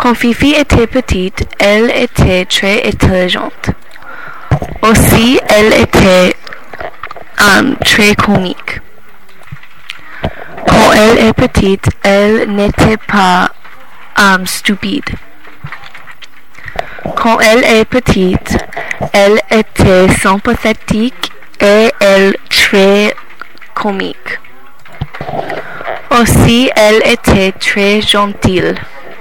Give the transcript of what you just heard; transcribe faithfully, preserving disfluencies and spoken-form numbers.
Quand Fifi était petite, elle était très intelligente. Aussi, elle était um, très comique. Quand elle est petite, elle n'était pas um, stupide. Quand elle est petite, elle était sympathique et elle très comique. Aussi, elle était très gentille.